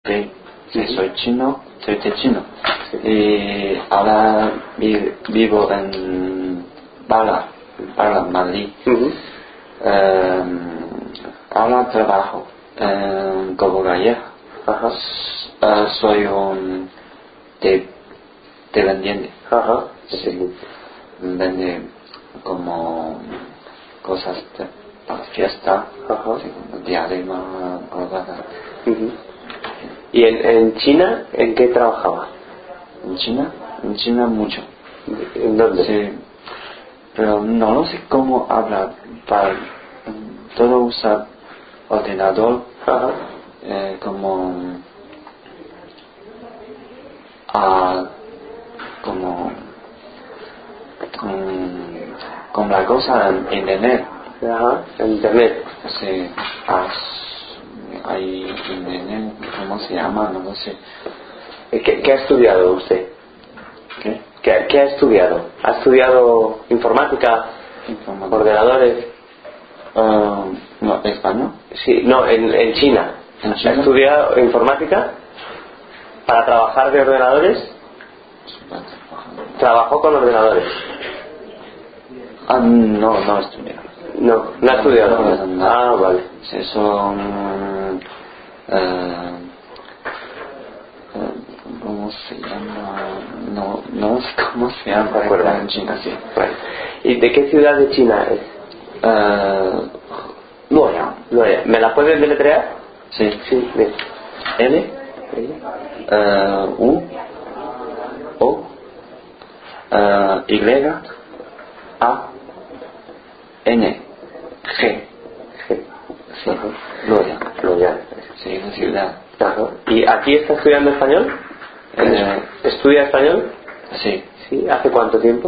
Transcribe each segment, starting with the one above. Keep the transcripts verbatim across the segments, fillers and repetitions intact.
Sí, sí, soy chino, soy de chino. Y ahora vi- vivo en Bala, Bala, Madrid. Uh-huh. Eh, ahora trabajo en Cobo Gallega. Ajá. Eh, soy un de, dependiente. Ajá. Sí. Vende como cosas de, para fiesta. Ajá. Sí, como diadema, colgada. Uh-huh. ¿Y en, en China, en qué trabajaba? ¿En China? En China mucho. ¿En dónde? Sí, pero no lo sé cómo hablar. Para, todo usa ordenador. Ajá. Eh, como ah, como con, con la cosa en internet. Ajá. En internet. Sí, as- hay internet, ¿cómo se llama? No lo sé. ¿Qué, qué ha estudiado usted? ¿Qué? ¿Qué, qué ha estudiado? ¿Ha estudiado informática? Informática. ¿Ordenadores? Ah, no, español. Sí, no, en, en China. ¿En China? ¿Ha estudiado informática? ¿Para trabajar de ordenadores? ¿Trabajó con ordenadores? Ah, no, no estudié. No, no ha estudiado. No, no, no. Ah, vale. Sí, son eh, eh, ¿cómo se llama? No, no sé cómo se llama. ¿De acuerdo? En China, sí. Vale. ¿Y de qué ciudad de China es? Eh, Luoyang. Luoyang. ¿Me la puedes deletrear? Sí. Sí, bien. L eh, U O eh, Y A N G. Sí. Sí. Luoyang. Luoyang. Sí, es ciudad. Ajá. ¿Y aquí está estudiando español? Eh, ¿Estudia español? sí. Sí. ¿Hace cuánto tiempo?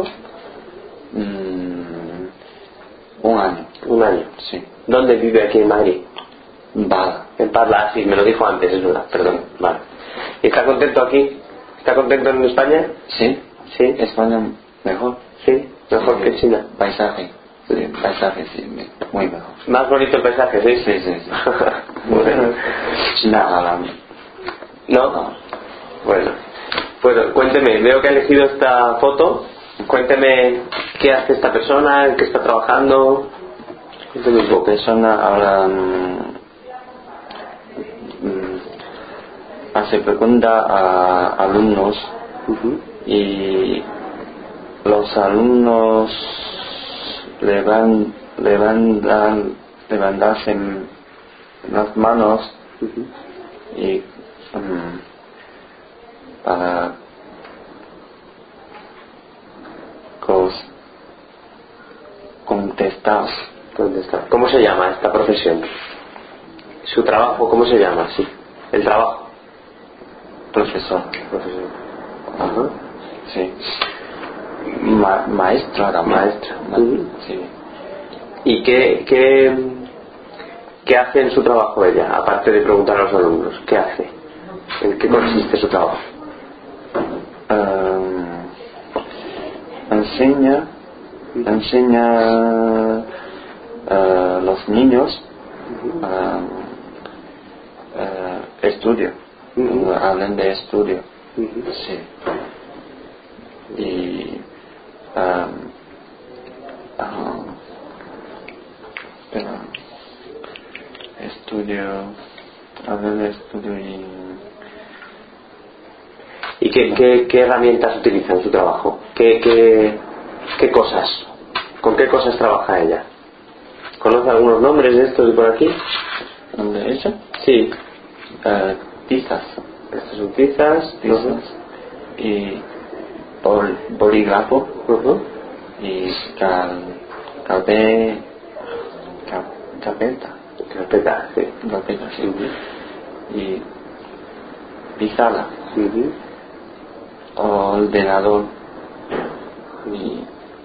Mm, un año. Un año. Sí. ¿Dónde vive aquí en Madrid? Vale. En Parla, sí, me lo dijo antes, es verdad, perdón. Vale. ¿Y está contento aquí? ¿Está contento en España? Sí. Sí. España mejor. Sí, mejor Sí, que China. Paisaje. Sí, paisaje, sí, me- muy mejor. Más bonito el paisaje, ¿sí? Sí, sí, sí. Bueno. China, ah, ¿No? no. Bueno. Bueno, cuénteme, veo que ha elegido esta foto. Cuénteme qué hace esta persona, en qué está trabajando. Cuénteme un Esta poco. persona ahora mm, mm, hace pregunta a alumnos Ujú. y los alumnos le van levantan levantarse las manos Ujú. y mm, para cos- contestar. ¿Dónde está? ¿Cómo se llama esta profesión? ¿Su trabajo cómo se llama? Sí. El trabajo. Profesor. Profesión. Ajá. Sí. Ma- maestra también. Maestra. Ma- Ujú. Sí. ¿Y qué, qué, qué hace en su trabajo ella, aparte de preguntar a los alumnos? ¿Qué hace? ¿En qué consiste su trabajo? Um, enseña enseña a los niños um, uh, estudio. Ujú. Hablan de estudio. Ujú. Sí. Y um, ah, espera. Estudio, hablan de estudio y ¿Y qué, qué, qué herramientas utiliza en su trabajo? ¿Qué, qué, qué cosas? ¿Con qué cosas trabaja ella? ¿Conoce algunos nombres de estos de por aquí? ¿dónde ella? Sí. Uh, tizas. Estas son tizas. Tizas y bol, bolígrafo Ujú. y cal, calpe, cal, carpeta. Carpeta, sí. Carpeta, sí. Ujú. Y pizarra, Ujú. ordenador y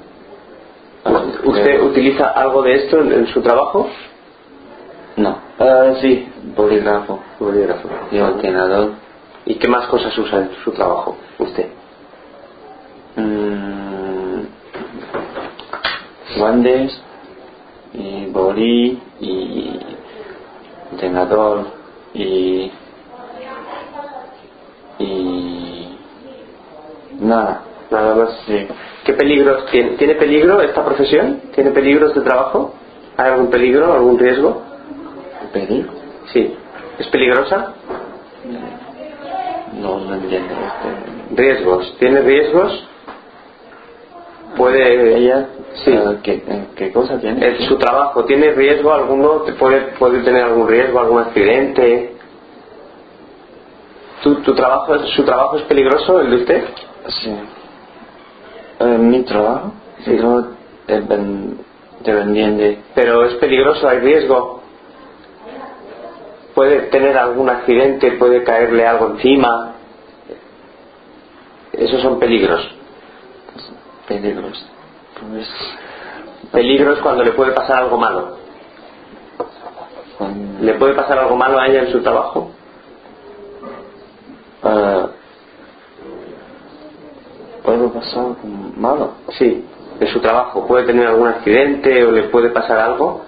¿Usted utiliza algo de esto en, en su trabajo? no, ah sí, bolígrafo Bolígrafo. y ordenador. ¿Y qué más cosas usa en su trabajo usted? Mm, guantes y bolí y ordenador y Nada. Nada más. Sí. ¿Qué peligros tiene? ¿Tiene peligro esta profesión? ¿Tiene peligro este trabajo? ¿Hay algún peligro, algún riesgo? ¿Peligro? Sí. ¿Es peligrosa? No lo entiendo. Este. Riesgos. ¿Tiene riesgos? ¿Puede...? ¿Ella? Sí. Uh, ¿qué, ¿Qué cosa tiene? ¿En su trabajo tiene riesgo alguno? ¿Puede, puede tener algún riesgo, algún accidente? ¿Tu, tu trabajo, ¿Su trabajo es peligroso, el de usted? Sí. Uh, ¿Mi trabajo? Sí. No, dependiente. ¿Pero es peligroso? ¿Hay riesgo? ¿Puede tener algún accidente? ¿Puede caerle algo encima? Esos son peligros. Peligros. Pues, Peligros cuando le puede pasar algo malo. con, ¿Le puede pasar algo malo a ella en su trabajo? uh, ¿Puedo pasar con malo? Sí, en su trabajo. ¿Puede tener algún accidente o le puede pasar algo?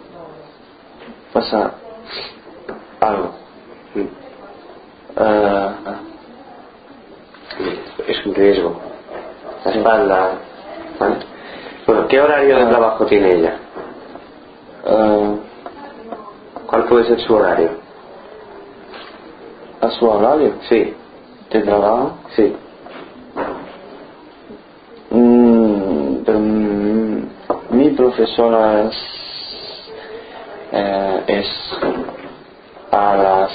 Pasa algo. Mm. Uh, Es un riesgo. La espalda. ¿Vale? Bueno, ¿qué horario de Ah. trabajo tiene ella? uh, ¿Cuál puede ser su horario? ¿A su horario Sí, de trabajo? sí. Mm, pero, mm, mi profesora es, eh, es a las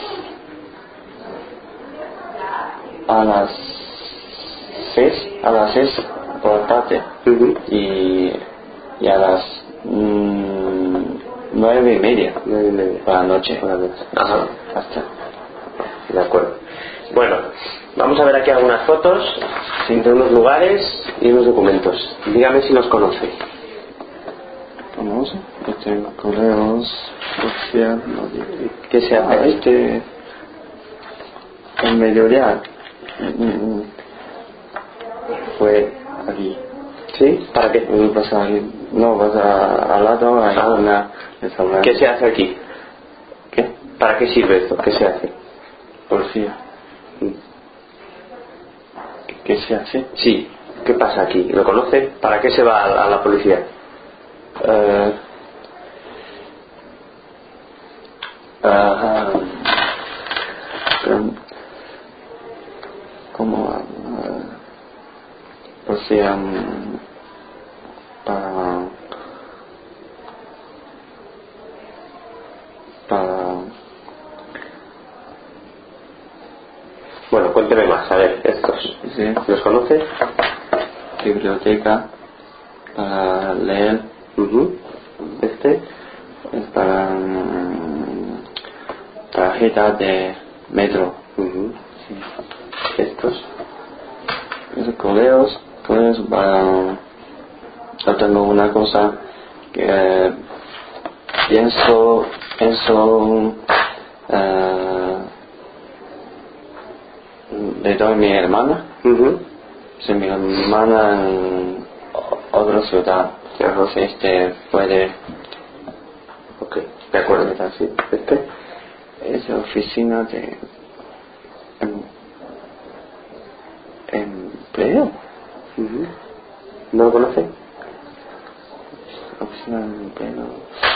a las seis a las seis por la tarde. Uh-huh. y, y a las mm, nueve y media Nueve y media. por la noche. Por la noche. Ajá. Hasta. De acuerdo. Bueno, vamos a ver aquí algunas fotos de unos lugares y unos documentos. Dígame si los conoce. Vamos, este correos social, no digo. ¿Qué se hace? Ah, este el mediodía mm, mm, fue aquí. ¿Sí? ¿Para qué? Eh, Vas a, no, vas a, al lado hay Ah. una restaurante. ¿Qué se hace aquí? ¿Qué? ¿Para qué sirve esto? ¿Qué se hace? Policía. ¿Qué se hace? Sí. ¿Qué pasa aquí? ¿Lo conoce? ¿Para qué se va a, a la policía? Uh, uh, um, como uh, policía um, para para Bueno, cuénteme más. A ver, estos. sí, ¿Los conoce? biblioteca para leer. Uh-huh. Este. Es para um, tarjeta de metro. Uh-huh. Sí. Estos. Es correos, correos para. Yo tengo una cosa que pienso, pienso uh, le doy a mi hermana. Uh-huh. Si mi hermana en o- otra ciudad, entonces este puede. Ok, de acuerdo. Sí. Este. Es la oficina de em, empleo. Uh-huh. ¿No lo conoce? Oficina de empleo.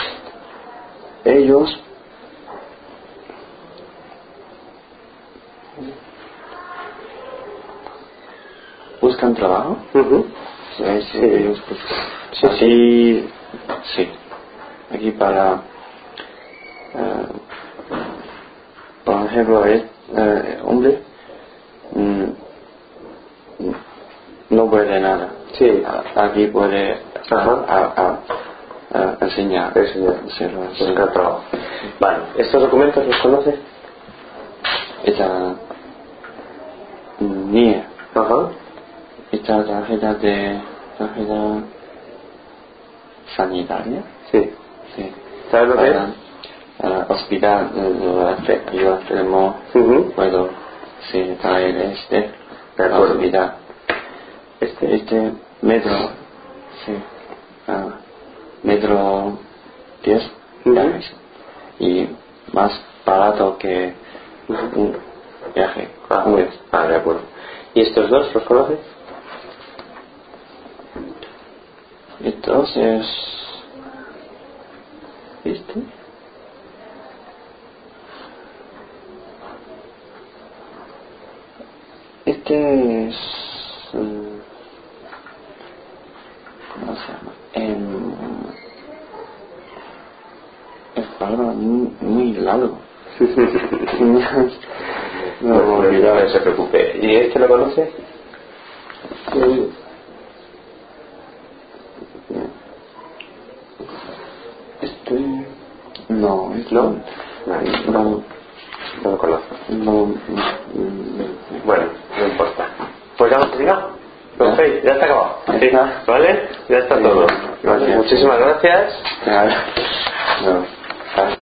Ellos buscan trabajo. Uh-huh. Sí, sí, Sí. ellos buscan. Sí, Aquí, sí. Aquí para, eh, por ejemplo, es, eh, hombre, mm, no puede nada. Sí. A- Aquí puede Ajá. a, a, a enseñar. Enseñar. Hacerlo así. Buscar trabajo. Vale. ¿Estos documentos los conoce? Esta mía, Ajá. esta tarjeta de tarjeta sanitaria. Sí. Sí. ¿Sabes lo que es? Para, uh, hospital, uh, yo tenemos, Uh-huh. puedo, sí, traer este, De acuerdo. hospital. Este, este metro, sí, uh, metro diez Uh-huh. viajes. Y más barato que un viaje. Ah, Muy ah, de acuerdo. ¿Y estos dos los conoces? Entonces, ¿este? Este es... um, ¿Cómo se llama? En, es algo muy, muy largo. No, no, no, no se preocupe. ¿Y este lo conoce? Sí. Este... No, este ¿No? Vale. no, No lo conozco. no, no, Bueno, no importa. Pues ya hemos terminado. ¿Ya? Ok, ya está acabado. ¿Ya Sí, está? ¿vale? Ya está Sí, todo. gracias. Muchísimas gracias. Claro. No.